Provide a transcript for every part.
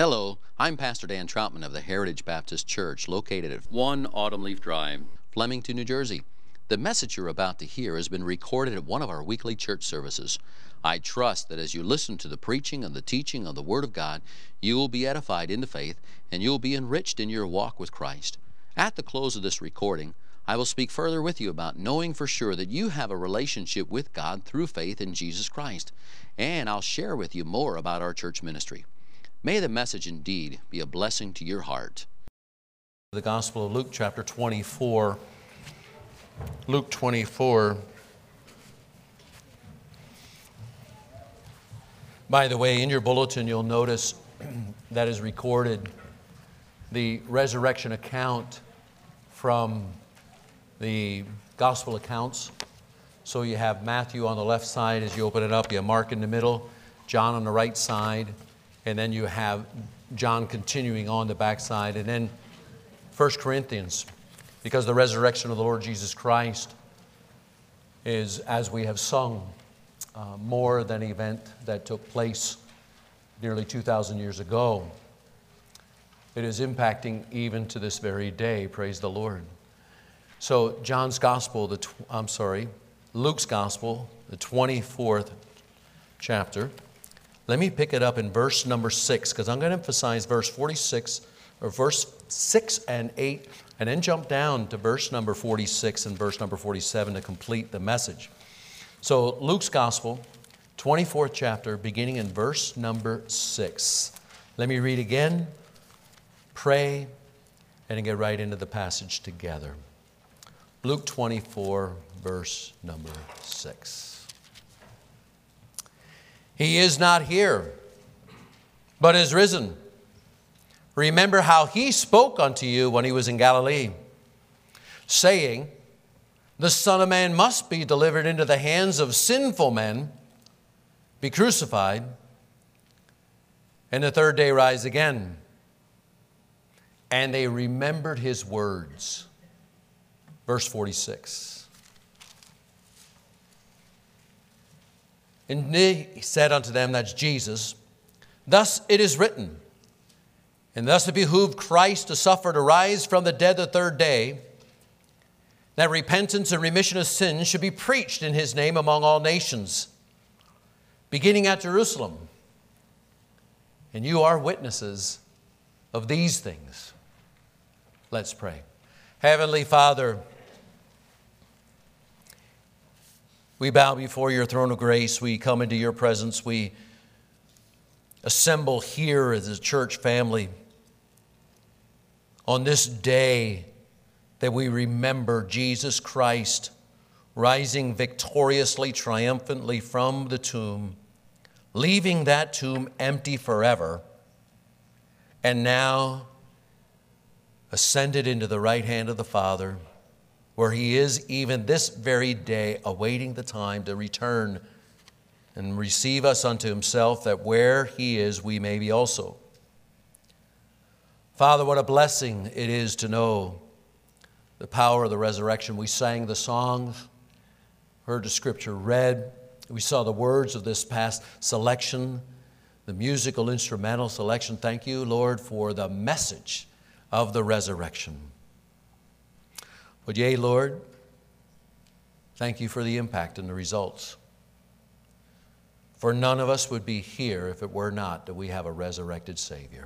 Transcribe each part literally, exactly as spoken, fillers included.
Hello, I'm Pastor Dan Troutman of the Heritage Baptist Church, located at one Autumn Leaf Drive, Flemington, New Jersey. The message you're about to hear has been recorded at one of our weekly church services. I trust that as you listen to the preaching and the teaching of the Word of God, you will be edified into faith and you will be enriched in your walk with Christ. At the close of this recording, I will speak further with you about knowing for sure that you have a relationship with God through faith in Jesus Christ. And I'll share with you more about our church ministry. May the message indeed be a blessing to your heart. The Gospel of Luke chapter twenty-four. Luke twenty-four. By the way, in your bulletin you'll notice that is recorded the resurrection account from the Gospel accounts. So you have Matthew on the left side as you open it up, you have Mark in the middle, John on the right side, and then you have John continuing on the backside, and then First Corinthians, because the resurrection of the Lord Jesus Christ is, as we have sung, uh, more than an event that took place nearly two thousand years ago. It is impacting even to this very day, praise the Lord. So John's Gospel, the tw- I'm sorry, Luke's Gospel, the twenty-fourth chapter. Let me pick it up in verse number six, because I'm going to emphasize verse forty-six, or verse six and eight, and then jump down to verse number forty-six and verse number forty-seven to complete the message. So Luke's Gospel, twenty-fourth chapter, beginning in verse number six. Let me read again, pray, and then get right into the passage together. Luke twenty-four, verse number six. He is not here, but is risen. Remember how he spoke unto you when he was in Galilee, saying, the Son of Man must be delivered into the hands of sinful men, be crucified, and the third day rise again. And they remembered his words. Verse forty-six. And he said unto them, that's Jesus, thus it is written, and thus it behooved Christ to suffer, to rise from the dead the third day, that repentance and remission of sins should be preached in his name among all nations, beginning at Jerusalem. And you are witnesses of these things. Let's pray. Heavenly Father, we bow before your throne of grace. We come into your presence. We assemble here as a church family on this day that we remember Jesus Christ rising victoriously, triumphantly from the tomb, leaving that tomb empty forever, and now ascended into the right hand of the Father, where he is even this very day awaiting the time to return and receive us unto himself, that where he is, we may be also. Father, what a blessing it is to know the power of the resurrection. We sang the songs, heard the scripture read. We saw the words of this past selection, the musical instrumental selection. Thank you, Lord, for the message of the resurrection. But yea, Lord, thank you for the impact and the results. For none of us would be here if it were not that we have a resurrected Savior.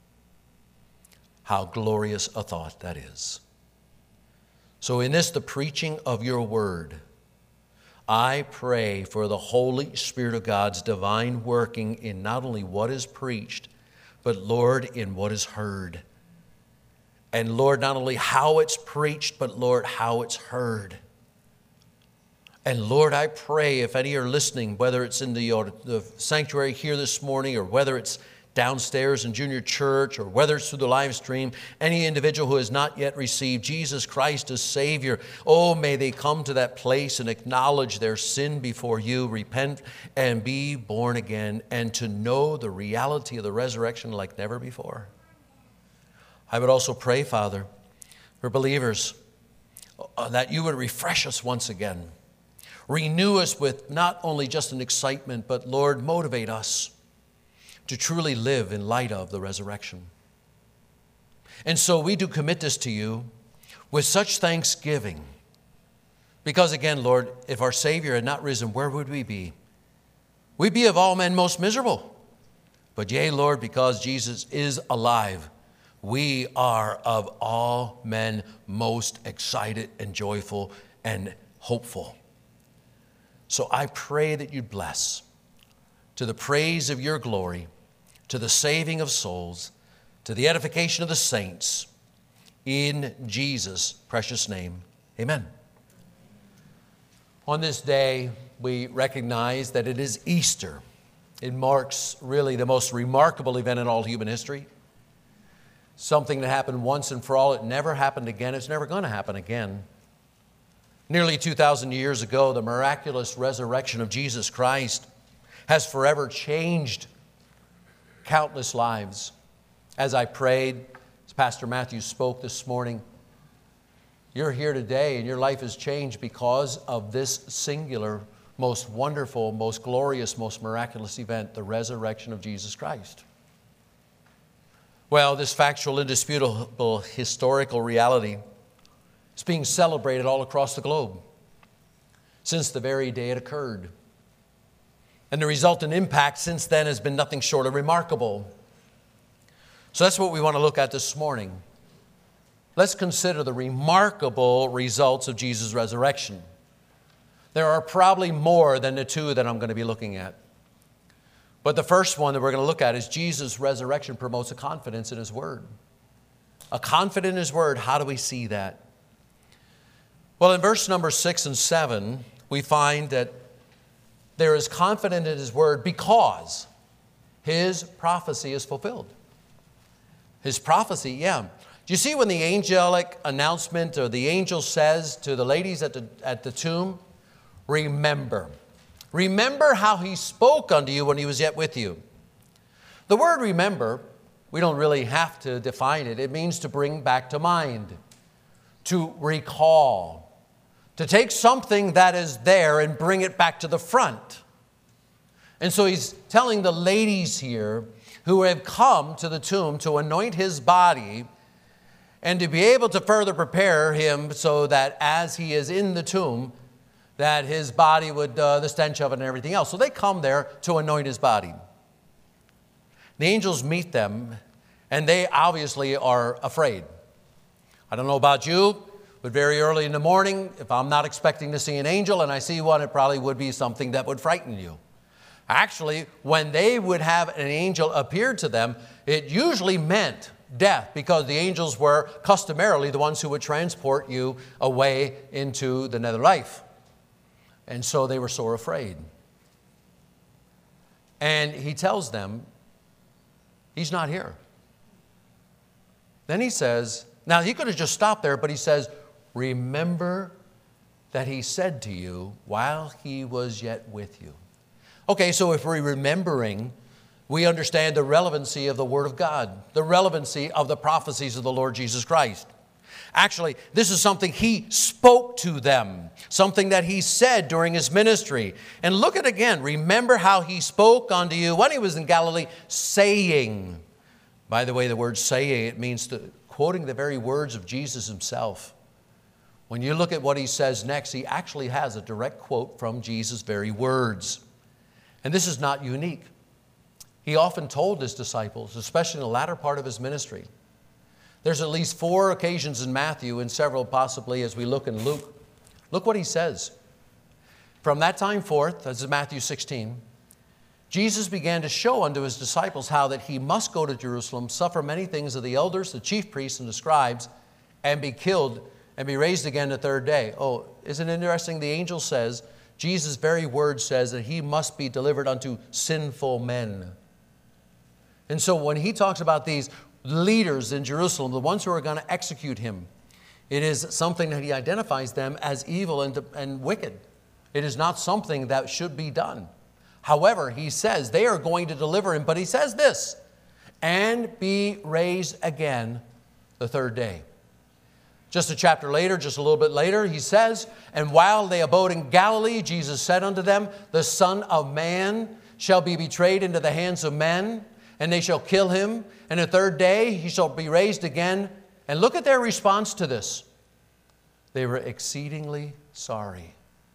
How glorious a thought that is. So in this, the preaching of your word, I pray for the Holy Spirit of God's divine working in not only what is preached, but Lord, in what is heard. And Lord, not only how it's preached, but Lord, how it's heard. And Lord, I pray if any are listening, whether it's in the, the sanctuary here this morning, or whether it's downstairs in junior church, or whether it's through the live stream, any individual who has not yet received Jesus Christ as Savior, oh, may they come to that place and acknowledge their sin before you, repent and be born again, and to know the reality of the resurrection like never before. I would also pray, Father, for believers, uh, that you would refresh us once again. Renew us with not only just an excitement, but Lord, motivate us. to truly live in light of the resurrection. And so we do commit this to you with such thanksgiving. Because again, Lord, if our Savior had not risen, where would we be? We'd be of all men most miserable. But yea, Lord, because Jesus is alive, we are of all men most excited and joyful and hopeful. So I pray that you'd bless, to the praise of your glory, to the saving of souls, to the edification of the saints, in Jesus' precious name, amen. On this day, we recognize that it is Easter. It marks really the most remarkable event in all human history. Something that happened once and for all. It never happened again. It's never going to happen again. Nearly two thousand years ago, the miraculous resurrection of Jesus Christ has forever changed countless lives. As I prayed, as Pastor Matthew spoke this morning, you're here today and your life has changed because of this singular, most wonderful, most glorious, most miraculous event, the resurrection of Jesus Christ. Well, this factual, indisputable, historical reality is being celebrated all across the globe since the very day it occurred. And the resultant impact since then has been nothing short of remarkable. So that's what we want to look at this morning. Let's consider the remarkable results of Jesus' resurrection. There are probably more than the two that I'm going to be looking at. But the first one that we're going to look at is Jesus' resurrection promotes a confidence in His Word. A confidence in His Word, how do we see that? Well, in verse number six and seven, we find that there is confidence in His Word because His prophecy is fulfilled. His prophecy, yeah. Do you see when the angelic announcement or the angel says to the ladies at the, at the tomb, remember. Remember how He spoke unto you when He was yet with you. The word remember, we don't really have to define it. It means to bring back to mind, to recall, to take something that is there and bring it back to the front. And so He's telling the ladies here who have come to the tomb to anoint His body and to be able to further prepare Him so that as He is in the tomb, that His body would, uh, the stench of it and everything else. So they come there to anoint His body. The angels meet them, and they obviously are afraid. I don't know about you, but very early in the morning, if I'm not expecting to see an angel and I see one, it probably would be something that would frighten you. Actually, when they would have an angel appear to them, it usually meant death, because the angels were customarily the ones who would transport you away into the nether life. And so they were sore afraid. And He tells them, He's not here. Then He says, now He could have just stopped there, but He says, remember that He said to you while He was yet with you. Okay, so if we're remembering, we understand the relevancy of the Word of God, the relevancy of the prophecies of the Lord Jesus Christ. Actually, this is something He spoke to them, something that He said during His ministry. And look at again, remember how He spoke unto you when He was in Galilee, saying. By the way, the word saying, it means to, quoting the very words of Jesus Himself. When you look at what He says next, He actually has a direct quote from Jesus' very words. And this is not unique. He often told His disciples, especially in the latter part of His ministry. There's at least four occasions in Matthew and several possibly as we look in Luke. Look what He says. From that time forth, this is Matthew sixteen, Jesus began to show unto His disciples how that He must go to Jerusalem, suffer many things of the elders, the chief priests, and the scribes, and be killed and be raised again the third day. Oh, isn't it interesting? The angel says, Jesus' very word says that He must be delivered unto sinful men. And so when He talks about these leaders in Jerusalem, the ones who are going to execute Him, it is something that He identifies them as evil and, and wicked. It is not something that should be done. However, He says they are going to deliver Him, but He says this, and be raised again the third day. Just a chapter later, just a little bit later, He says, and while they abode in Galilee, Jesus said unto them, the Son of Man shall be betrayed into the hands of men, and they shall kill him, and the third day he shall be raised again. And look at their response to this. They were exceedingly sorry.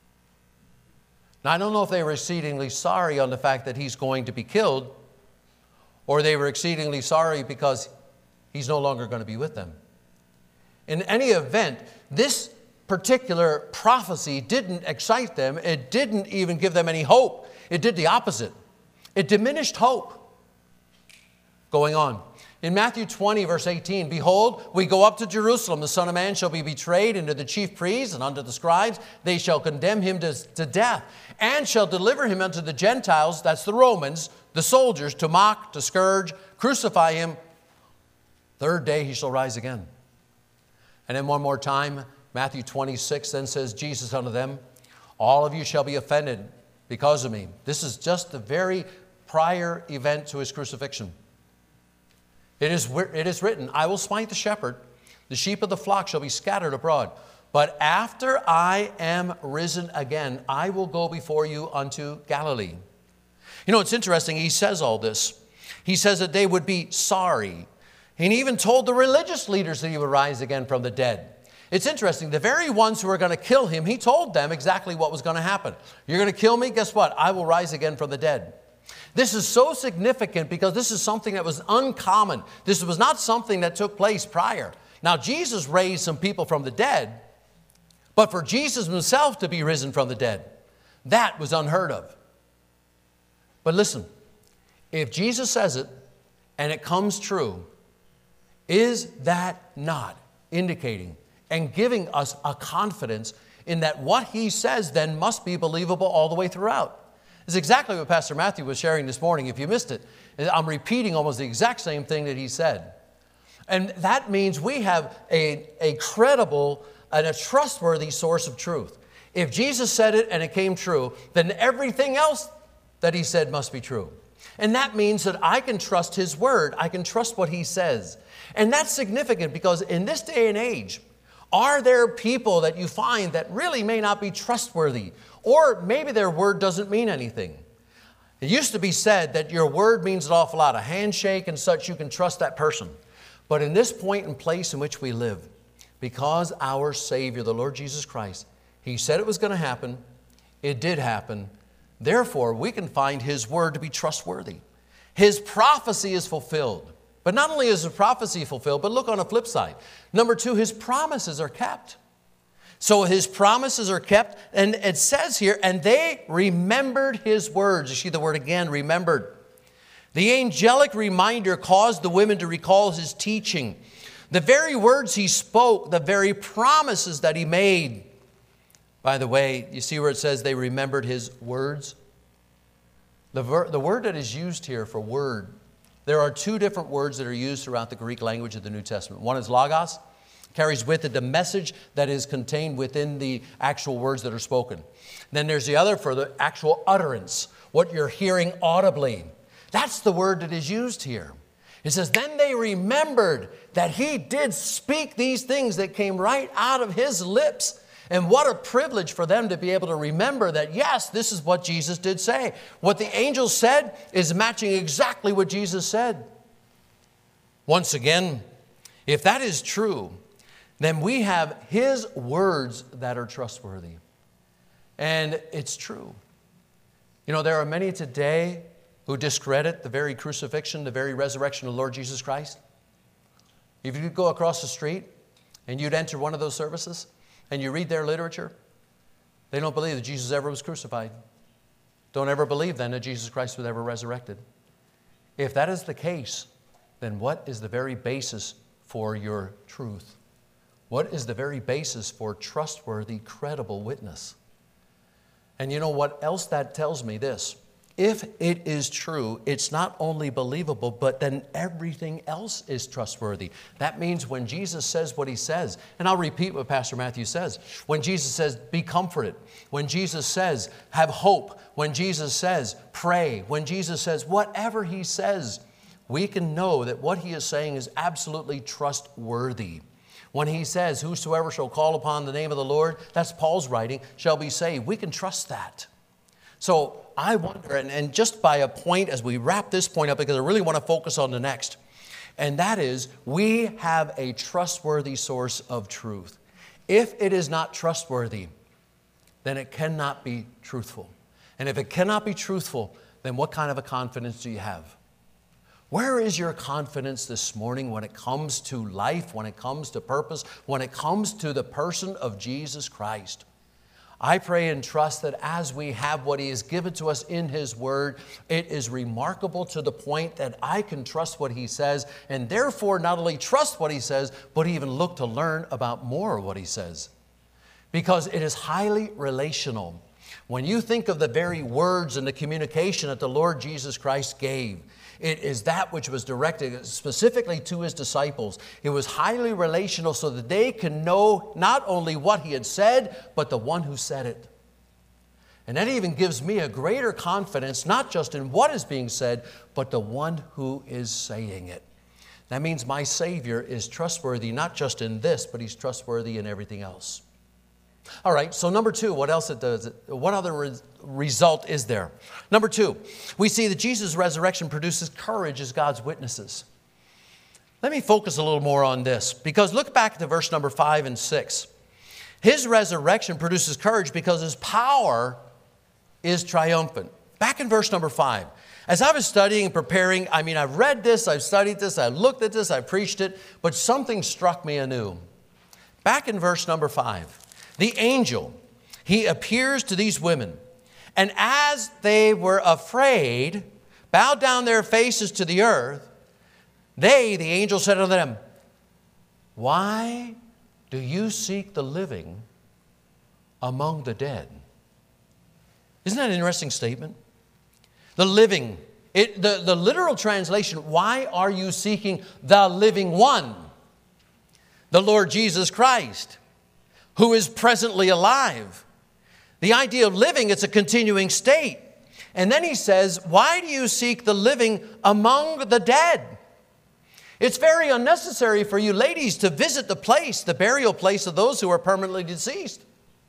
Now, I don't know if they were exceedingly sorry on the fact that he's going to be killed, or they were exceedingly sorry because he's no longer going to be with them. In any event, this particular prophecy didn't excite them. It didn't even give them any hope. It did the opposite. It diminished hope. Going on. In Matthew twenty, verse eighteen, behold, we go up to Jerusalem. The Son of Man shall be betrayed into the chief priests and unto the scribes. They shall condemn him to, to death, and shall deliver him unto the Gentiles, that's the Romans, the soldiers, to mock, to scourge, crucify him. Third day he shall rise again. And then one more time, Matthew twenty-six then says, Jesus unto them, all of you shall be offended because of me. This is just the very prior event to his crucifixion. It is, it is written, I will smite the shepherd, the sheep of the flock shall be scattered abroad. But after I am risen again, I will go before you unto Galilee. You know, it's interesting, he says all this. He says that they would be sorry. And he even told the religious leaders that he would rise again from the dead. It's interesting, the very ones who are going to kill him, he told them exactly what was going to happen. You're going to kill me? Guess what? I will rise again from the dead. This is so significant because this is something that was uncommon. This was not something that took place prior. Now, Jesus raised some people from the dead, but for Jesus himself to be risen from the dead, that was unheard of. But listen, if Jesus says it and it comes true, is that not indicating and giving us a confidence in that what he says then must be believable all the way throughout? It's exactly what Pastor Matthew was sharing this morning. If you missed it, I'm repeating almost the exact same thing that he said. And that means we have a, a credible and a trustworthy source of truth. If Jesus said it and it came true, then everything else that he said must be true. And that means that I can trust his word. I can trust what he says. And that's significant because in this day and age, are there people that you find that really may not be trustworthy? Or maybe their word doesn't mean anything. It used to be said that your word means an awful lot. A handshake and such, you can trust that person. But in this point and place in which we live, because our Savior, the Lord Jesus Christ, he said it was going to happen, it did happen. Therefore, we can find his word to be trustworthy. His prophecy is fulfilled. But not only is the prophecy fulfilled, but look on the flip side. Number two, his promises are kept. So his promises are kept, and it says here, and they remembered his words. You see the word again, remembered. The angelic reminder caused the women to recall his teaching. The very words he spoke, the very promises that he made. By the way, you see where it says they remembered his words? The, ver- the word that is used here for word, there are two different words that are used throughout the Greek language of the New Testament. One is logos, carries with it the message that is contained within the actual words that are spoken. Then there's the other for the actual utterance, what you're hearing audibly. That's the word that is used here. It says, then they remembered that he did speak these things that came right out of his lips. And what a privilege for them to be able to remember that, yes, this is what Jesus did say. What the angel said is matching exactly what Jesus said. Once again, if that is true, then we have his words that are trustworthy. And it's true. You know, there are many today who discredit the very crucifixion, the very resurrection of the Lord Jesus Christ. If you could go across the street and you'd enter one of those services and you read their literature, they don't believe that Jesus ever was crucified. Don't ever believe then that Jesus Christ was ever resurrected. If that is the case, then what is the very basis for your truth? What is the very basis for trustworthy, credible witness? And you know what else that tells me? This. If it is true, it's not only believable, but then everything else is trustworthy. That means when Jesus says what he says, and I'll repeat what Pastor Matthew says. When Jesus says, be comforted. When Jesus says, have hope. When Jesus says, pray. When Jesus says, whatever he says, we can know that what he is saying is absolutely trustworthy. When he says, whosoever shall call upon the name of the Lord, that's Paul's writing, shall be saved. We can trust that. So I wonder, and, and just by a point as we wrap this point up, because I really want to focus on the next, and that is we have a trustworthy source of truth. If it is not trustworthy, then it cannot be truthful. And if it cannot be truthful, then what kind of a confidence do you have? Where is your confidence this morning when it comes to life, when it comes to purpose, when it comes to the person of Jesus Christ? I pray and trust that as we have what He has given to us in His Word, it is remarkable to the point that I can trust what He says, and therefore not only trust what He says, but even look to learn about more of what He says. Because it is highly relational. When you think of the very words and the communication that the Lord Jesus Christ gave, it is that which was directed specifically to His disciples. It was highly relational so that they can know not only what He had said, but the one who said it. And that even gives me a greater confidence, not just in what is being said, but the one who is saying it. That means my Savior is trustworthy, not just in this, but He's trustworthy in everything else. All right, so number two, what else it does? What other re- result is there? Number two, we see that Jesus' resurrection produces courage as God's witnesses. Let me focus a little more on this, because look back to verse number five and six. His resurrection produces courage because His power is triumphant. Back in verse number five. As I was studying and preparing, I mean, I've read this, I've studied this, I've looked at this, I've preached it, but something struck me anew. Back in verse number five. The angel, he appears to these women, and as they were afraid, bowed down their faces to the earth, they, the angel, said unto them, why do you seek the living among the dead? Isn't that an interesting statement? The living, it, the, the literal translation, why are you seeking the living one? The Lord Jesus Christ, who is presently alive. The idea of living, it's a continuing state. And then he says, why do you seek the living among the dead? It's very unnecessary for you ladies to visit the place, the burial place of those who are permanently deceased.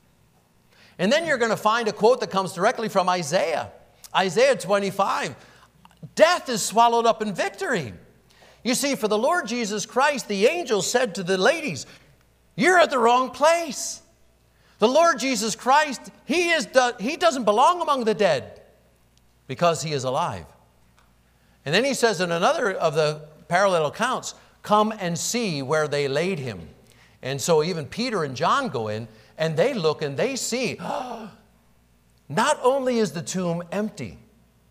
And then you're going to find a quote that comes directly from Isaiah. Isaiah twenty-five. Death is swallowed up in victory. You see, for the Lord Jesus Christ, the angel said to the ladies, you're at the wrong place. The Lord Jesus Christ, he, is, he doesn't belong among the dead because He is alive. And then he says in another of the parallel accounts, come and see where they laid Him. And so even Peter and John go in and they look and they see, oh, not only is the tomb empty,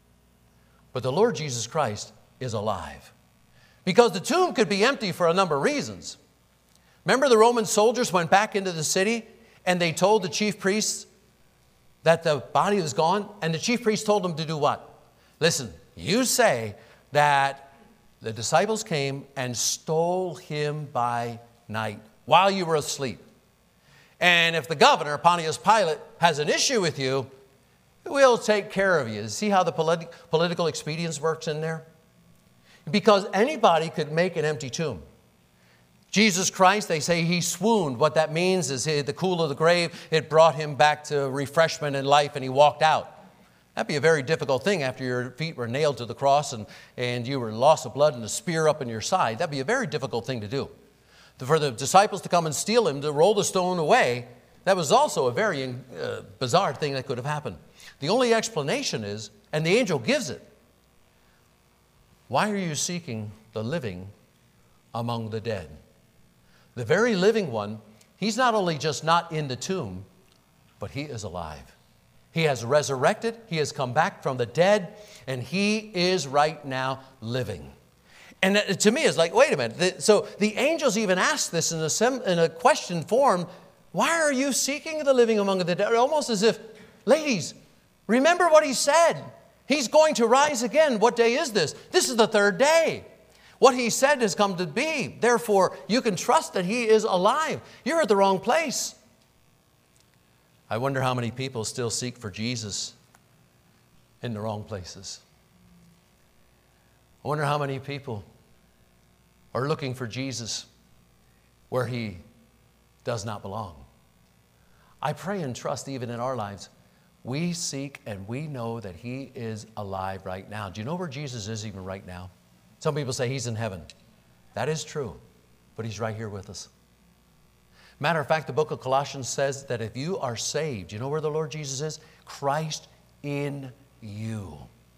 but the Lord Jesus Christ is alive. Because the tomb could be empty for a number of reasons. Remember the Roman soldiers went back into the city and they told the chief priests that the body was gone. And the chief priests told them to do what? Listen, you say that the disciples came and stole Him by night while you were asleep. And if the governor, Pontius Pilate, has an issue with you, we'll take care of you. See how the politi- political expedience works in there? Because anybody could make an empty tomb. Jesus Christ, they say He swooned. What that means is the cool of the grave, it brought Him back to refreshment and life, and He walked out. That'd be a very difficult thing after your feet were nailed to the cross and, and you were loss of blood and a spear up in your side. That'd be a very difficult thing to do. For the disciples to come and steal Him, to roll the stone away, that was also a very uh, bizarre thing that could have happened. The only explanation is, and the angel gives it, why are you seeking the living among the dead? The very living one, He's not only just not in the tomb, but He is alive. He has resurrected, He has come back from the dead, and He is right now living. And to me, it's like, wait a minute. So the angels even ask this in a, in a question form, why are you seeking the living among the dead? Almost as if, ladies, remember what He said. He's going to rise again. What day is this? This is the third day. What He said has come to be. Therefore, you can trust that He is alive. You're at the wrong place. I wonder how many people still seek for Jesus in the wrong places. I wonder how many people are looking for Jesus where He does not belong. I pray and trust even in our lives, we seek and we know that he is alive right now. Do you know where Jesus is even right now? Some people say he's in heaven. That is true, but he's right here with us. Matter of fact, the book of Colossians says that if you are saved, you know where the Lord Jesus is? Christ in you.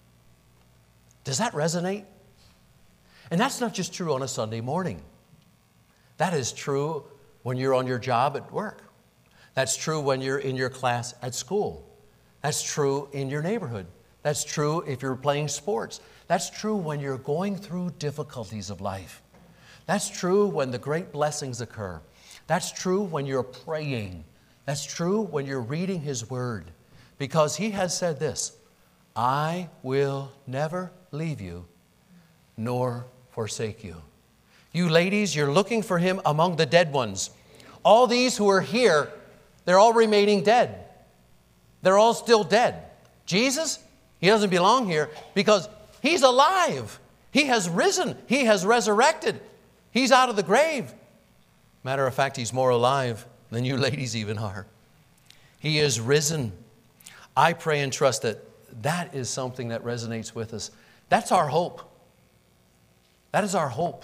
Does that resonate? And that's not just true on a Sunday morning. That is true when you're on your job at work. That's true when you're in your class at school. That's true in your neighborhood. That's true if you're playing sports. That's true when you're going through difficulties of life. That's true when the great blessings occur. That's true when you're praying. That's true when you're reading his word. Because he has said this, I will never leave you nor forsake you. You ladies, you're looking for him among the dead ones. All these who are here, they're all remaining dead. They're all still dead. Jesus, he doesn't belong here because he's alive. He has risen. He has resurrected. He's out of the grave. Matter of fact, he's more alive than you ladies even are. He is risen. I pray and trust that that is something that resonates with us. That's our hope. That is our hope.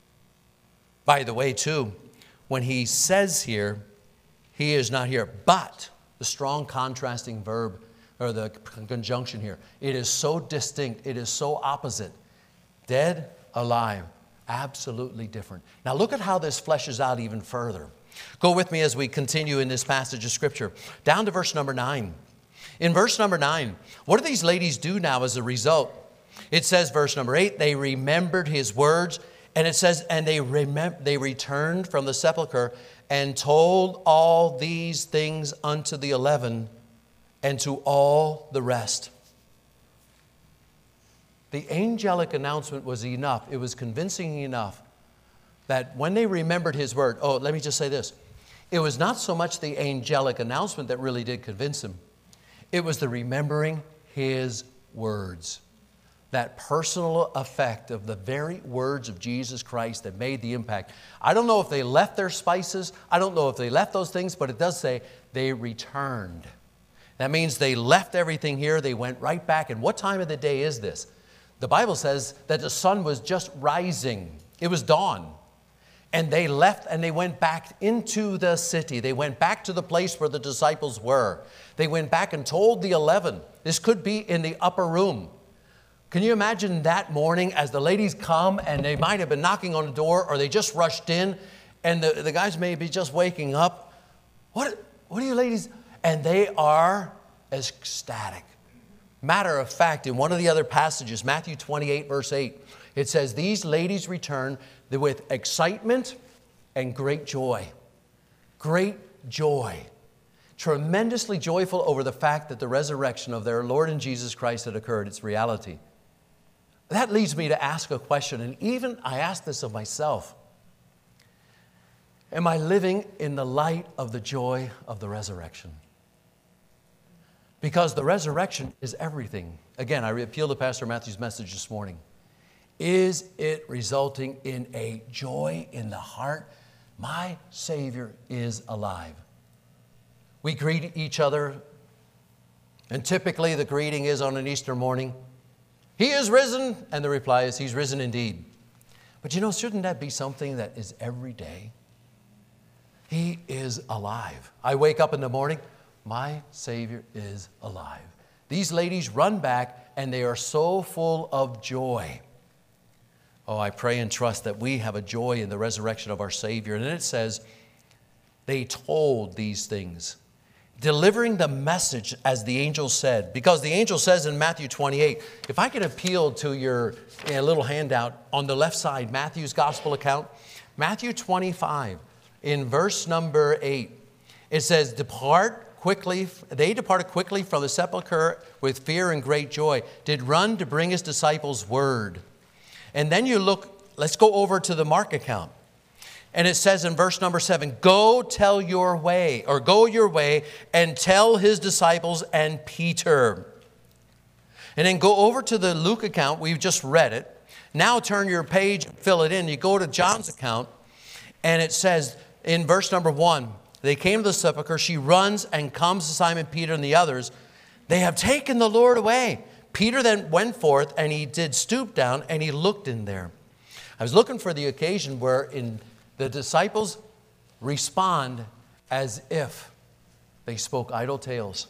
By the way, too, when he says here, he is not here, but the strong contrasting verb or the conjunction here, it is so distinct, it is so opposite. Dead, alive, absolutely different. Now look at how this fleshes out even further. Go with me as we continue in this passage of Scripture. Down to verse number nine. In verse number nine, what do these ladies do now as a result? It says, verse number eight, they remembered his words. And it says, and they remem- they returned from the sepulchre and told all these things unto the eleven and to all the rest. The angelic announcement was enough. It was convincing enough that when they remembered his word, oh, let me just say this. It was not so much the angelic announcement that really did convince him. It was the remembering his words. That personal effect of the very words of Jesus Christ that made the impact. I don't know if they left their spices. I don't know if they left those things, but it does say they returned. That means they left everything here. They went right back. And what time of the day is this? The Bible says that the sun was just rising. It was dawn. And they left and they went back into the city. They went back to the place where the disciples were. They went back and told the eleven. This could be in the upper room. Can you imagine that morning as the ladies come and they might have been knocking on the door or they just rushed in and the, the guys may be just waking up. What, what are you ladies? And they are ecstatic. Matter of fact, in one of the other passages, Matthew twenty-eight, verse eight, it says, these ladies returned with excitement and great joy. Great joy. Tremendously joyful over the fact that the resurrection of their Lord and Jesus Christ had occurred. It's reality. That leads me to ask a question, and even I ask this of myself. Am I living in the light of the joy of the resurrection? Because the resurrection is everything. Again, I appeal to Pastor Matthew's message this morning. Is it resulting in a joy in the heart? My Savior is alive. We greet each other, and typically the greeting is on an Easter morning. He is risen, and the reply is, he's risen indeed. But you know, shouldn't that be something that is every day? He is alive. I wake up in the morning, my Savior is alive. These ladies run back, and they are so full of joy. Oh, I pray and trust that we have a joy in the resurrection of our Savior. And then it says, they told these things. Delivering the message as the angel said. Because the angel says in Matthew twenty-eight, if I could appeal to your you know, little handout on the left side, Matthew's gospel account, Matthew twenty-five, in verse number eight, it says, depart quickly, they departed quickly from the sepulchre with fear and great joy, did run to bring his disciples word. And then you look, let's go over to the Mark account. And it says in verse number seven, go tell your way, or go your way and tell his disciples and Peter. And then go over to the Luke account. We've just read it. Now turn your page, fill it in. You go to John's account, and it says in verse number one, they came to the sepulchre. She runs and comes to Simon Peter and the others. They have taken the Lord away. Peter then went forth, and he did stoop down, and he looked in there. I was looking for the occasion where in the disciples respond as if they spoke idle tales.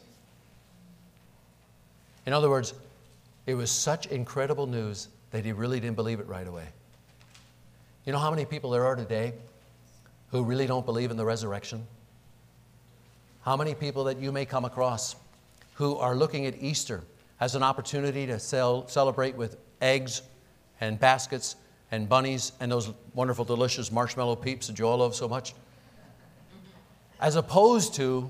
In other words, it was such incredible news that he really didn't believe it right away. You know how many people there are today who really don't believe in the resurrection? How many people that you may come across who are looking at Easter as an opportunity to sell, celebrate with eggs and baskets and bunnies and those wonderful, delicious marshmallow peeps that you all love so much, as opposed to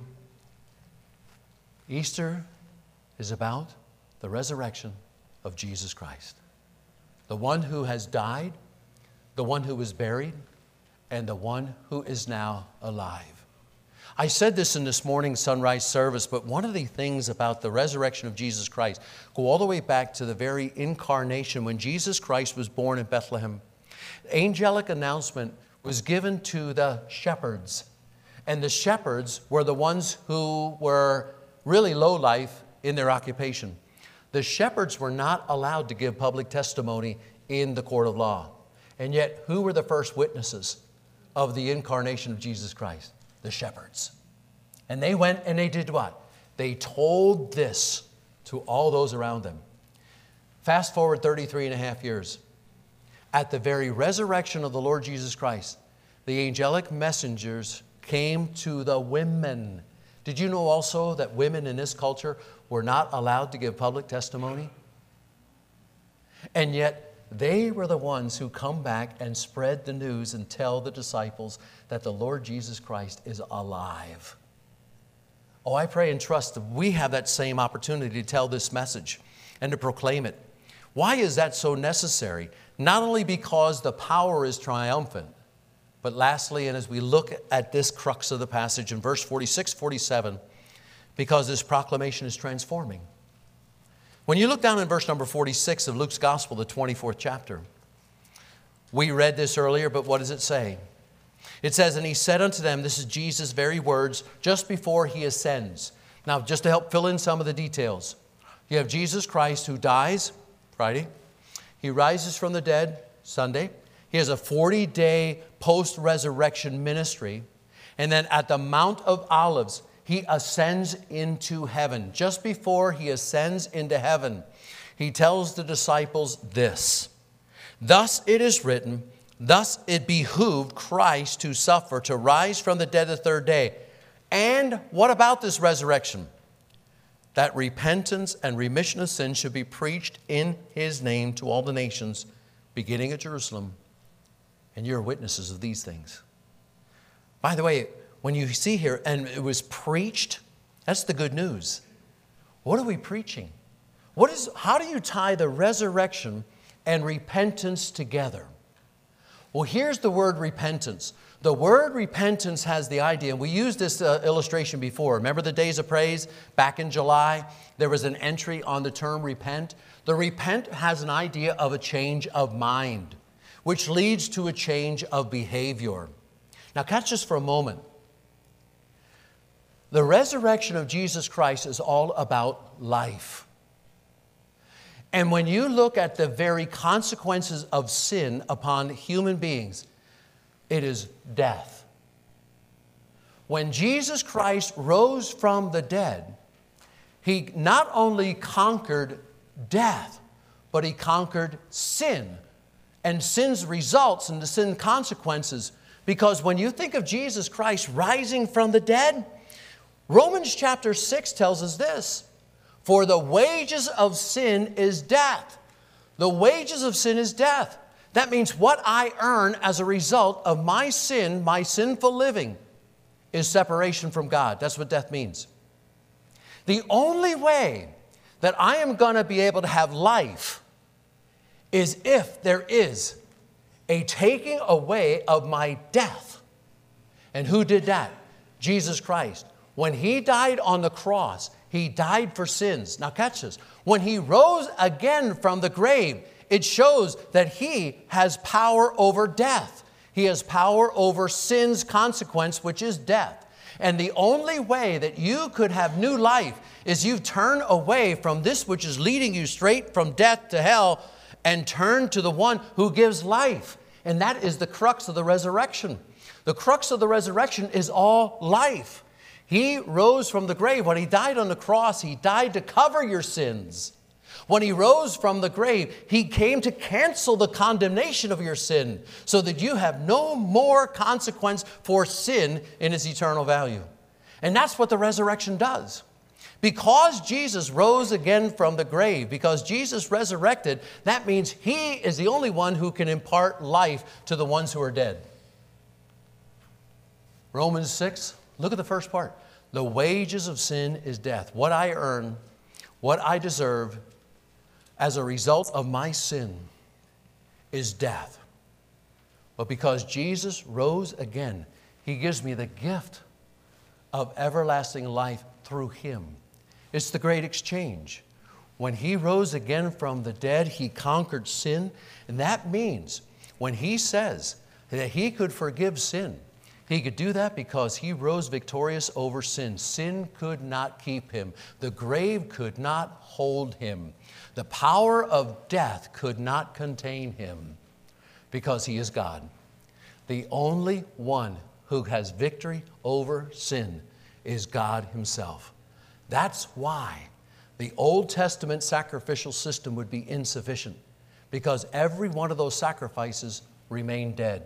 Easter is about the resurrection of Jesus Christ, the one who has died, the one who was buried, and the one who is now alive. I said this in this morning's sunrise service, but one of the things about the resurrection of Jesus Christ go all the way back to the very incarnation when Jesus Christ was born in Bethlehem. Angelic announcement was given to the shepherds, and the shepherds were the ones who were really low life in their occupation. The shepherds were not allowed to give public testimony in the court of law. And yet, who were the first witnesses of the incarnation of Jesus Christ? The shepherds. And they went and they did what? They told this to all those around them. Fast forward thirty-three and a half years. At the very resurrection of the Lord Jesus Christ, the angelic messengers came to the women. Did you know also that women in this culture were not allowed to give public testimony? And yet, they were the ones who come back and spread the news and tell the disciples that the Lord Jesus Christ is alive. Oh, I pray and trust that we have that same opportunity to tell this message and to proclaim it. Why is that so necessary? Not only because the power is triumphant, but lastly, and as we look at this crux of the passage in verse forty-six, forty-seven, because this proclamation is transforming. When you look down in verse number forty-six of Luke's Gospel, the twenty-fourth chapter, we read this earlier, but what does it say? It says, and he said unto them, this is Jesus' very words, just before he ascends. Now, just to help fill in some of the details, you have Jesus Christ who dies Friday. He rises from the dead Sunday. He has a forty-day post-resurrection ministry. And then at the Mount of Olives, he ascends into heaven. Just before he ascends into heaven, he tells the disciples this, thus it is written, thus it behooved Christ to suffer, to rise from the dead the third day. And what about this resurrection? That repentance and remission of sins should be preached in his name to all the nations, beginning at Jerusalem. And you're witnesses of these things. By the way, when you see here, and it was preached, that's the good news. What are we preaching? What is? How do you tie the resurrection and repentance together? Well, here's the word repentance. The word repentance has the idea, and we used this uh, illustration before. Remember the days of praise back in July? There was an entry on the term repent. The repent has an idea of a change of mind, which leads to a change of behavior. Now, catch this for a moment. The resurrection of Jesus Christ is all about life. And when you look at the very consequences of sin upon human beings, it is death. When Jesus Christ rose from the dead, he not only conquered death, but he conquered sin and sin's results and the sin consequences. Because when you think of Jesus Christ rising from the dead, Romans chapter six tells us this, for the wages of sin is death. The wages of sin is death. That means what I earn as a result of my sin, my sinful living, is separation from God. That's what death means. The only way that I am going to be able to have life is if there is a taking away of my death. And who did that? Jesus Christ. When he died on the cross, he died for sins. Now catch this. When he rose again from the grave, it shows that he has power over death. He has power over sin's consequence, which is death. And the only way that you could have new life is you turn away from this which is leading you straight from death to hell and turn to the one who gives life. And that is the crux of the resurrection. The crux of the resurrection is all life. He rose from the grave. When He died on the cross, He died to cover your sins. When He rose from the grave, He came to cancel the condemnation of your sin so that you have no more consequence for sin in its eternal value. And that's what the resurrection does. Because Jesus rose again from the grave, because Jesus resurrected, that means He is the only one who can impart life to the ones who are dead. Romans six, look at the first part. The wages of sin is death. What I earn, what I deserve as a result of my sin is death. But because Jesus rose again, He gives me the gift of everlasting life through Him. It's the great exchange. When He rose again from the dead, He conquered sin. And that means when He says that He could forgive sin, He could do that because He rose victorious over sin. Sin could not keep Him. The grave could not hold Him. The power of death could not contain Him because He is God. The only one who has victory over sin is God Himself. That's why the Old Testament sacrificial system would be insufficient, because every one of those sacrifices remained dead.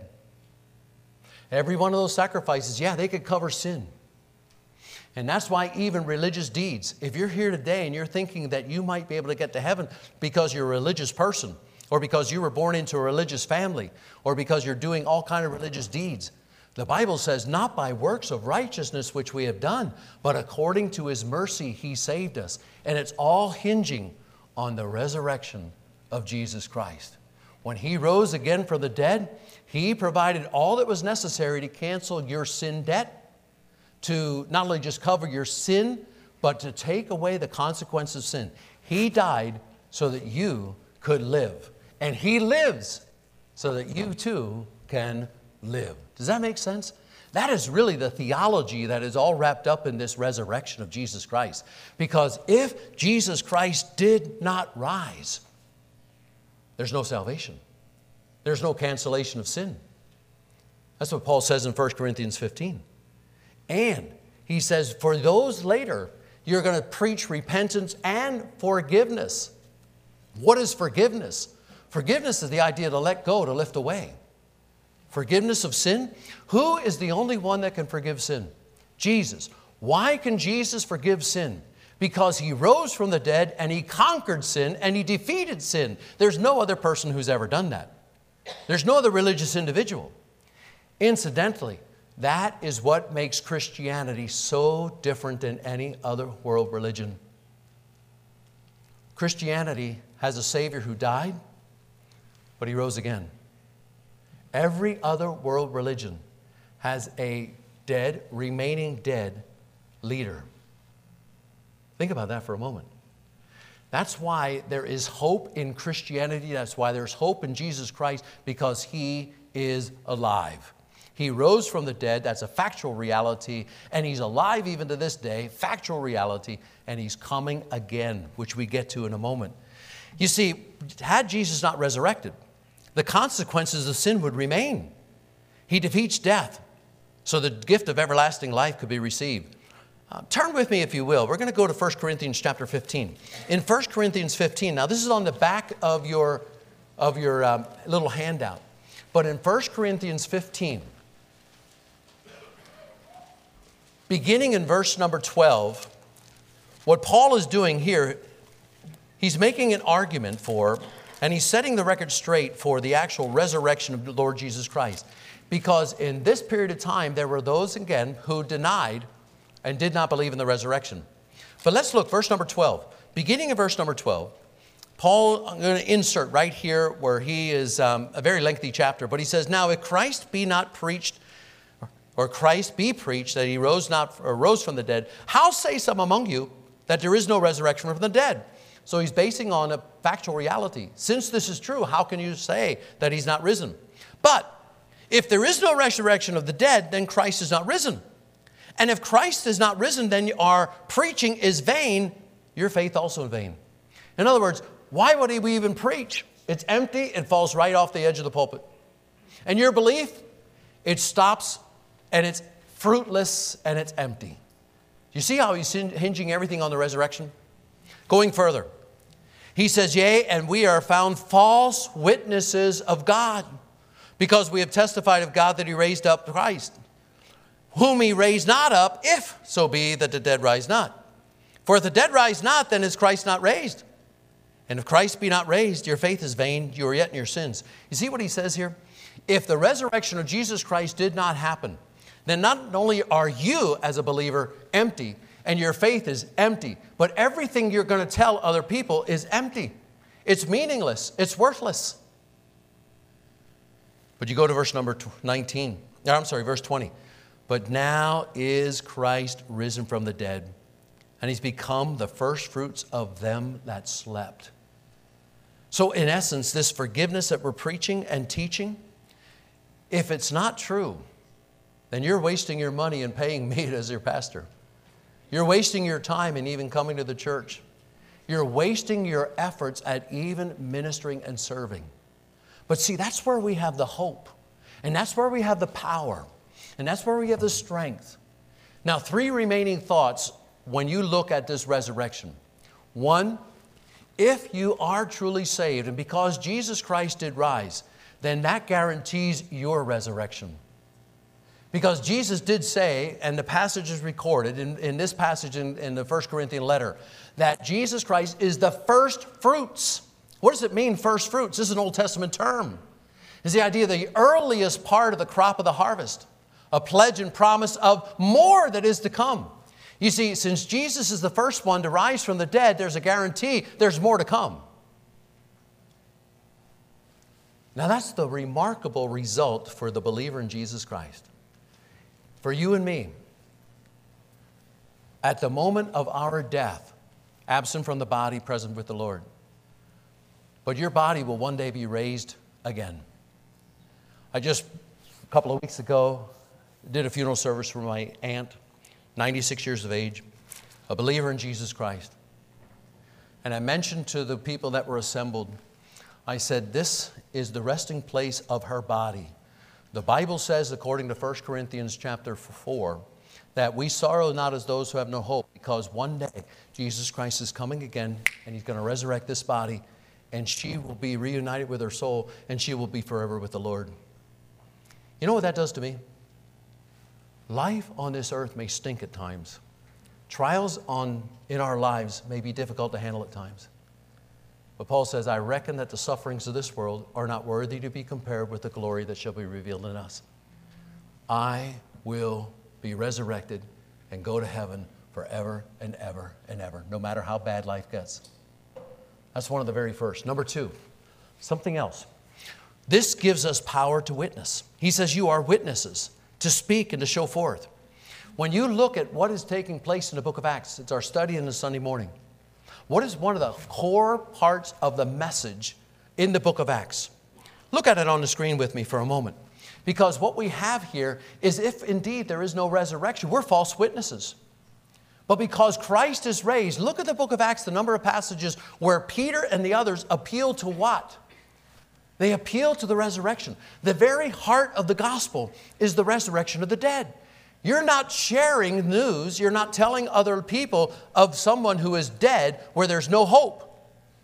Every one of those sacrifices, yeah, they could cover sin. And that's why even religious deeds, if you're here today and you're thinking that you might be able to get to heaven because you're a religious person, or because you were born into a religious family, or because you're doing all kinds of religious deeds, the Bible says, not by works of righteousness which we have done, but according to His mercy He saved us. And it's all hinging on the resurrection of Jesus Christ. When He rose again from the dead, He provided all that was necessary to cancel your sin debt, to not only just cover your sin, but to take away the consequence of sin. He died so that you could live. And He lives so that you too can live. Does that make sense? That is really the theology that is all wrapped up in this resurrection of Jesus Christ. Because if Jesus Christ did not rise, there's no salvation. There's no cancellation of sin. That's what Paul says in First Corinthians fifteen. And he says, for those later, you're going to preach repentance and forgiveness. What is forgiveness? Forgiveness is the idea to let go, to lift away. Forgiveness of sin. Who is the only one that can forgive sin? Jesus. Why can Jesus forgive sin? Because He rose from the dead and He conquered sin and He defeated sin. There's no other person who's ever done that. There's no other religious individual. Incidentally, that is what makes Christianity so different than any other world religion. Christianity has a Savior who died, but He rose again. Every other world religion has a dead, remaining dead leader. Think about that for a moment. That's why there is hope in Christianity. That's why there's hope in Jesus Christ, because He is alive. He rose from the dead. That's a factual reality. And He's alive even to this day, factual reality. And He's coming again, which we get to in a moment. You see, had Jesus not resurrected, the consequences of sin would remain. He defeats death, so the gift of everlasting life could be received. Uh, turn with me, if you will. We're going to go to First Corinthians chapter fifteen. In First Corinthians fifteen, now this is on the back of your, of your um, little handout. But in First Corinthians fifteen, beginning in verse number twelve, what Paul is doing here, he's making an argument for, and he's setting the record straight for the actual resurrection of the Lord Jesus Christ. Because in this period of time, there were those, again, who denied and did not believe in the resurrection. But let's look, verse number twelve. Beginning in verse number twelve, Paul, I'm going to insert right here where he is um, a very lengthy chapter, but he says, now if Christ be not preached, or Christ be preached that He rose not or rose from the dead, how say some among you that there is no resurrection from the dead? So he's basing on a factual reality. Since this is true, how can you say that He's not risen? But if there is no resurrection of the dead, then Christ is not risen. And if Christ is not risen, then our preaching is vain, your faith also in vain. In other words, why would we even preach? It's empty, it falls right off the edge of the pulpit. And your belief, it stops and it's fruitless and it's empty. You see how he's hinging everything on the resurrection? Going further, he says, yea, and we are found false witnesses of God, because we have testified of God that he raised up Christ, whom he raised not up, if so be that the dead rise not. For if the dead rise not, then is Christ not raised. And if Christ be not raised, your faith is vain, you are yet in your sins. You see what he says here? If the resurrection of Jesus Christ did not happen, then not only are you as a believer empty, and your faith is empty, but everything you're going to tell other people is empty. It's meaningless. It's worthless. But you go to verse number nineteen. No, I'm sorry, verse twenty. But now is Christ risen from the dead, and he's become the first fruits of them that slept. So in essence, this forgiveness that we're preaching and teaching, if it's not true, then you're wasting your money in paying me as your pastor. You're wasting your time in even coming to the church. You're wasting your efforts at even ministering and serving. But see, that's where we have the hope. And that's where we have the power. And that's where we have the strength. Now, three remaining thoughts when you look at this resurrection. One, if you are truly saved, and because Jesus Christ did rise, then that guarantees your resurrection. Because Jesus did say, and the passage is recorded in, in this passage in, in the First Corinthian letter, that Jesus Christ is the first fruits. What does it mean, first fruits? This is an Old Testament term. It's the idea of the earliest part of the crop of the harvest, a pledge and promise of more that is to come. You see, since Jesus is the first one to rise from the dead, there's a guarantee there's more to come. Now that's the remarkable result for the believer in Jesus Christ. For you and me, at the moment of our death, absent from the body, present with the Lord. But your body will one day be raised again. I just, a couple of weeks ago, did a funeral service for my aunt, ninety-six years of age, a believer in Jesus Christ. And I mentioned to the people that were assembled, I said, this is the resting place of her body. The Bible says, according to First Corinthians chapter four, that we sorrow not as those who have no hope, because one day Jesus Christ is coming again, and he's going to resurrect this body, and she will be reunited with her soul, and she will be forever with the Lord. You know what that does to me? Life on this earth may stink at times. Trials on, in our lives may be difficult to handle at times. But Paul says, I reckon that the sufferings of this world are not worthy to be compared with the glory that shall be revealed in us. I will be resurrected and go to heaven forever and ever and ever, no matter how bad life gets. That's one of the very first. Number two, something else. This gives us power to witness. He says you are witnesses, to speak and to show forth. When you look at what is taking place in the book of Acts, it's our study in the Sunday morning. What is one of the core parts of the message in the book of Acts? Look at it on the screen with me for a moment. Because what we have here is, if indeed there is no resurrection, we're false witnesses. But because Christ is raised, look at the book of Acts, the number of passages where Peter and the others appeal to what? They appeal to the resurrection. The very heart of the gospel is the resurrection of the dead. You're not sharing news. You're not telling other people of someone who is dead where there's no hope.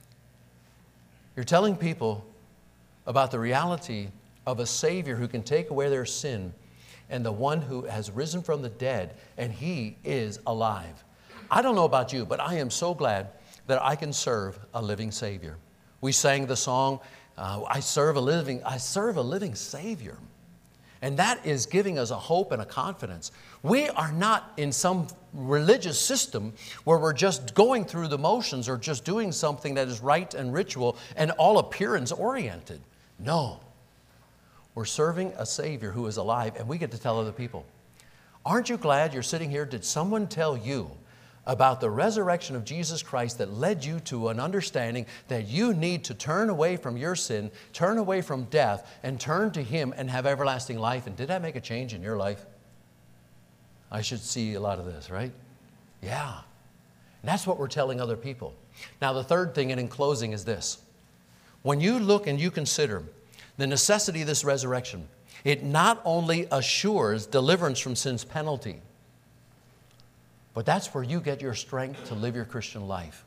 You're telling people about the reality of a Savior who can take away their sin, and the one who has risen from the dead, and he is alive. I don't know about you, but I am so glad that I can serve a living Savior. We sang the song, uh, I serve a living, I serve a living Savior. And that is giving us a hope and a confidence. We are not in some religious system where we're just going through the motions or just doing something that is rite and ritual and all appearance oriented. No. We're serving a Savior who is alive, and we get to tell other people. Aren't you glad you're sitting here? Did someone tell you about the resurrection of Jesus Christ that led you to an understanding that you need to turn away from your sin, turn away from death, and turn to Him and have everlasting life? And did that make a change in your life? I should see a lot of this, right? Yeah. And that's what we're telling other people. Now, the third thing, and in closing, is this. When you look and you consider the necessity of this resurrection, it not only assures deliverance from sin's penalty, but that's where you get your strength to live your Christian life.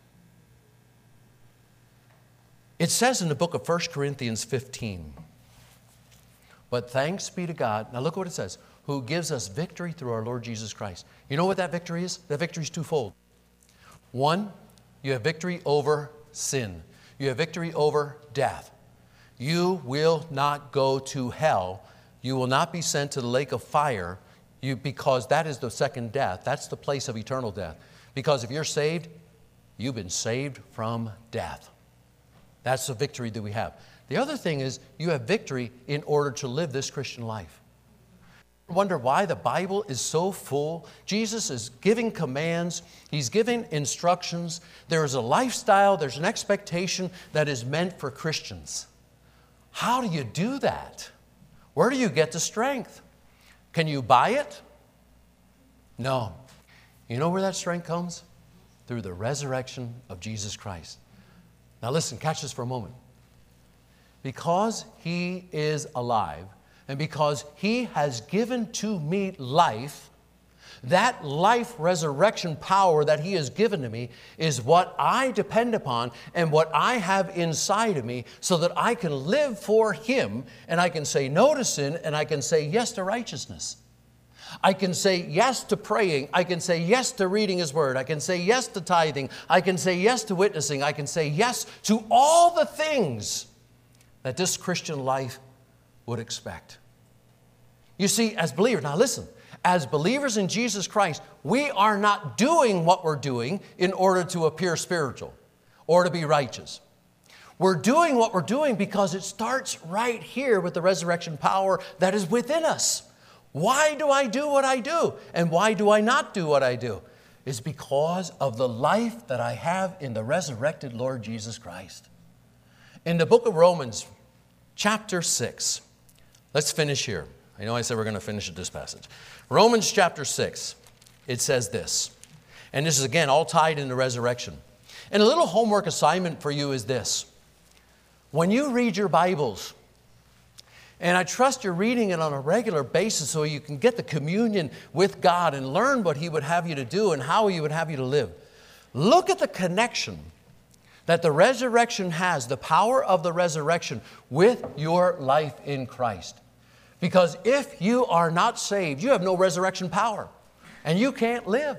It says in the book of First Corinthians fifteen, but thanks be to God, now look what it says, who gives us victory through our Lord Jesus Christ. You know what that victory is? That victory is twofold. One, you have victory over sin. You have victory over death. You will not go to hell. You will not be sent to the lake of fire you, because that is the second death. That's the place of eternal death. Because if you're saved, you've been saved from death. That's the victory that we have. The other thing is you have victory in order to live this Christian life. Wonder why the Bible is so full. Jesus is giving commands. He's giving instructions. There is a lifestyle, there's an expectation that is meant for Christians. How do you do that? Where do you get the strength? Can you buy it? No. You know where that strength comes? Through the resurrection of Jesus Christ. Now listen, catch this for a moment. Because He is alive, and because He has given to me life, that life resurrection power that He has given to me is what I depend upon and what I have inside of me so that I can live for Him and I can say no to sin and I can say yes to righteousness. I can say yes to praying. I can say yes to reading His Word. I can say yes to tithing. I can say yes to witnessing. I can say yes to all the things that this Christian life would expect. You see, as believers, now listen, as believers in Jesus Christ, we are not doing what we're doing in order to appear spiritual or to be righteous. We're doing what we're doing because it starts right here with the resurrection power that is within us. Why do I do what I do? And why do I not do what I do? It's because of the life that I have in the resurrected Lord Jesus Christ. In the book of Romans, chapter six, let's finish here. I know I said we're going to finish at this passage. Romans chapter six, it says this, and this is again all tied into resurrection. And a little homework assignment for you is this. When you read your Bibles, and I trust you're reading it on a regular basis so you can get the communion with God and learn what He would have you to do and how He would have you to live. Look at the connection that the resurrection has, the power of the resurrection with your life in Christ. Because if you are not saved, you have no resurrection power and you can't live.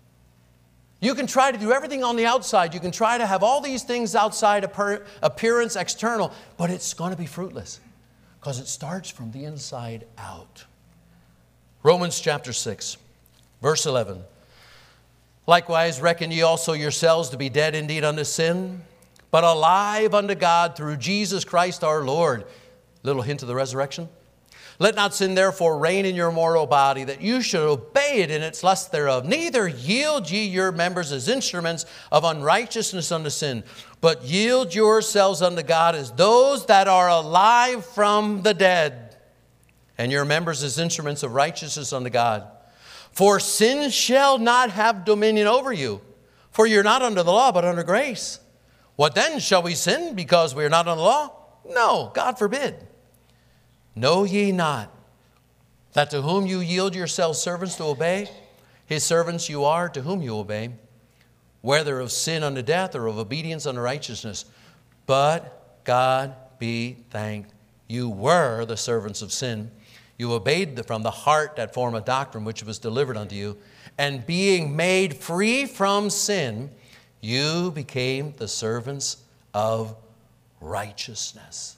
You can try to do everything on the outside. You can try to have all these things outside, appearance, external, but it's going to be fruitless because it starts from the inside out. Romans chapter six, verse eleven. Likewise, reckon ye also yourselves to be dead indeed unto sin, but alive unto God through Jesus Christ our Lord. Little hint of the resurrection. Let not sin therefore reign in your mortal body, that you should obey it in its lust thereof. Neither yield ye your members as instruments of unrighteousness unto sin, but yield yourselves unto God as those that are alive from the dead, and your members as instruments of righteousness unto God. For sin shall not have dominion over you, for you're not under the law, but under grace. What then? Shall we sin because we are not under the law? No, God forbid. Know ye not that to whom you yield yourselves servants to obey, His servants you are to whom you obey, whether of sin unto death or of obedience unto righteousness. But God be thanked, you were the servants of sin. You obeyed from the heart that form of doctrine which was delivered unto you, and being made free from sin, you became the servants of righteousness.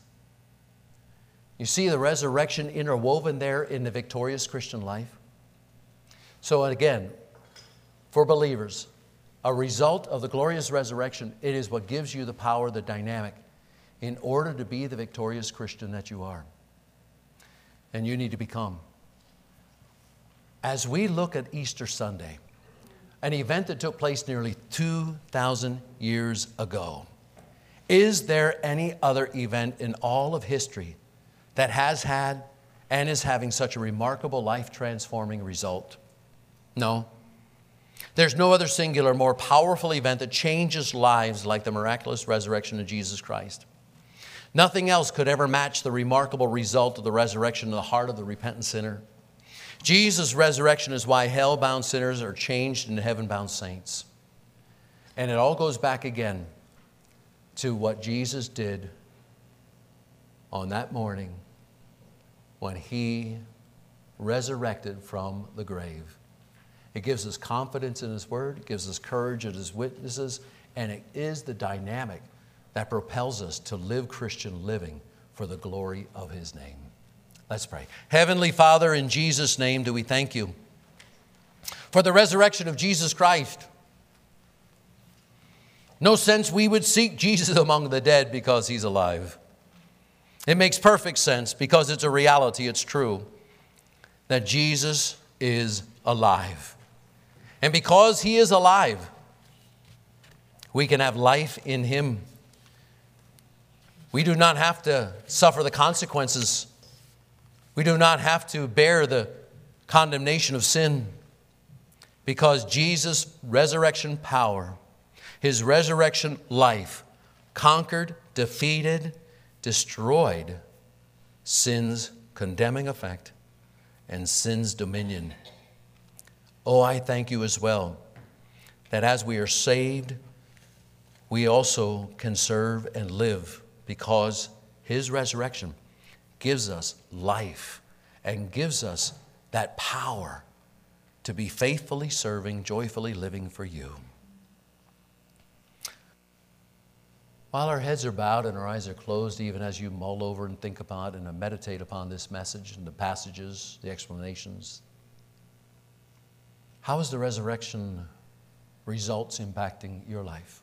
You see the resurrection interwoven there in the victorious Christian life? So again, for believers, a result of the glorious resurrection, it is what gives you the power, the dynamic, in order to be the victorious Christian that you are. And you need to become. As we look at Easter Sunday, an event that took place nearly two thousand years ago, is there any other event in all of history that has had and is having such a remarkable life-transforming result? No. There's no other singular, more powerful event that changes lives like the miraculous resurrection of Jesus Christ. Nothing else could ever match the remarkable result of the resurrection in the heart of the repentant sinner. Jesus' resurrection is why hell-bound sinners are changed into heaven-bound saints. And it all goes back again to what Jesus did on that morning when He resurrected from the grave. It gives us confidence in His Word, it gives us courage in His witnesses, and it is the dynamic that propels us to live Christian living for the glory of His name. Let's pray. Heavenly Father, in Jesus' name do we thank You for the resurrection of Jesus Christ. No sense we would seek Jesus among the dead because He's alive. It makes perfect sense because it's a reality, it's true, that Jesus is alive. And because He is alive, we can have life in Him. We do not have to suffer the consequences. We do not have to bear the condemnation of sin because Jesus' resurrection power, His resurrection life, conquered, defeated, destroyed sin's condemning effect and sin's dominion. Oh, I thank You as well that as we are saved, we also can serve and live because His resurrection gives us life and gives us that power to be faithfully serving, joyfully living for You. While our heads are bowed and our eyes are closed, even as you mull over and think about and meditate upon this message and the passages, the explanations, how is the resurrection results impacting your life?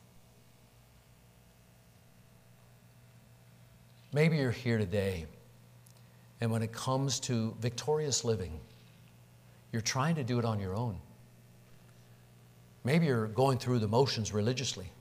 Maybe you're here today, and when it comes to victorious living, you're trying to do it on your own. Maybe you're going through the motions religiously.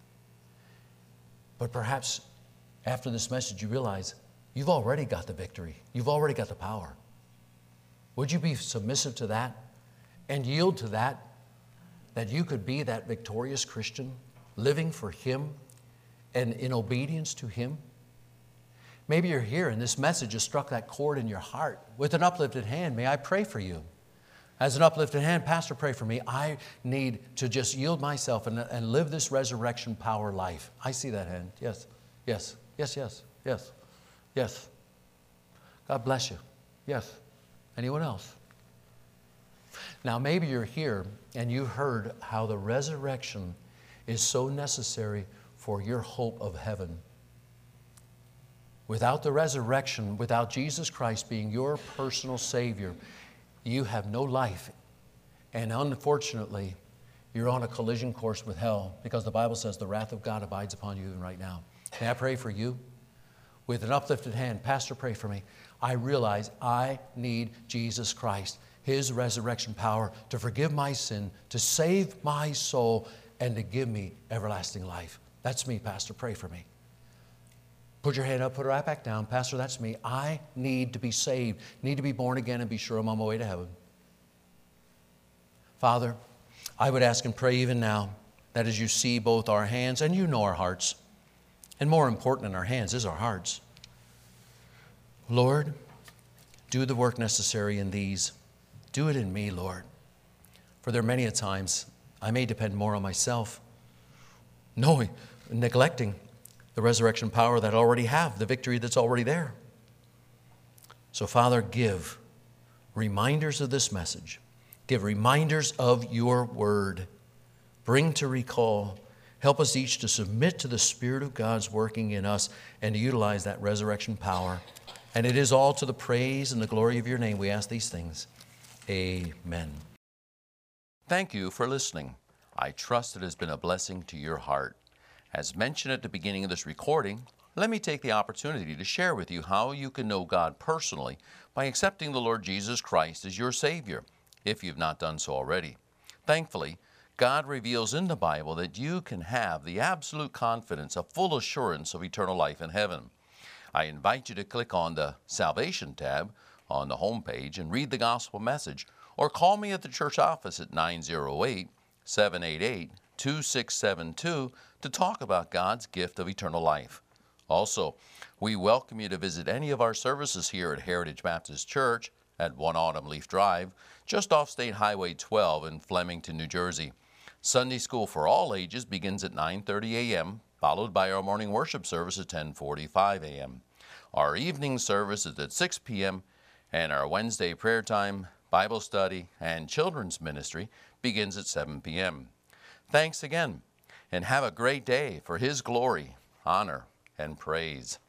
But perhaps after this message you realize you've already got the victory. You've already got the power. Would you be submissive to that and yield to that, that you could be that victorious Christian living for Him and in obedience to Him? Maybe you're here and this message has struck that chord in your heart. With an uplifted hand, may I pray for you? As an uplifted hand, Pastor, pray for me. I need to just yield myself and, and live this resurrection power life. I see that hand. Yes, yes, yes, yes, yes, yes. God bless you. Yes. Anyone else? Now, maybe you're here and you've heard how the resurrection is so necessary for your hope of heaven. Without the resurrection, without Jesus Christ being your personal Savior, you have no life. And unfortunately, you're on a collision course with hell because the Bible says the wrath of God abides upon you even right now. May I pray for you? With an uplifted hand, Pastor, pray for me. I realize I need Jesus Christ, His resurrection power to forgive my sin, to save my soul, and to give me everlasting life. That's me, Pastor. Pray for me. Put your hand up, put it right back down. Pastor, that's me. I need to be saved, need to be born again and be sure I'm on my way to heaven. Father, I would ask and pray even now that as you see both our hands and you know our hearts, and more important than our hands is our hearts. Lord, do the work necessary in these. Do it in me, Lord. For there are many a times I may depend more on myself, knowing, neglecting the resurrection power that I already have, the victory that's already there. So, Father, give reminders of this message. Give reminders of your word. Bring to recall. Help us each to submit to the Spirit of God's working in us and to utilize that resurrection power. And it is all to the praise and the glory of your name we ask these things. Amen. Thank you for listening. I trust it has been a blessing to your heart. As mentioned at the beginning of this recording, let me take the opportunity to share with you how you can know God personally by accepting the Lord Jesus Christ as your Savior, if you've not done so already. Thankfully, God reveals in the Bible that you can have the absolute confidence, a full assurance of eternal life in heaven. I invite you to click on the Salvation tab on the homepage and read the gospel message, or call me at the church office at nine oh eight, seven eight eight, two six seven two to talk about God's gift of eternal life. Also, we welcome you to visit any of our services here at Heritage Baptist Church at one Autumn Leaf Drive, just off State Highway twelve in Flemington, New Jersey. Sunday school for all ages begins at nine thirty a m, followed by our morning worship service at ten forty-five a m Our evening service is at six p m, and our Wednesday prayer time, Bible study, and children's ministry begins at seven p m Thanks again, and have a great day for His glory, honor, and praise.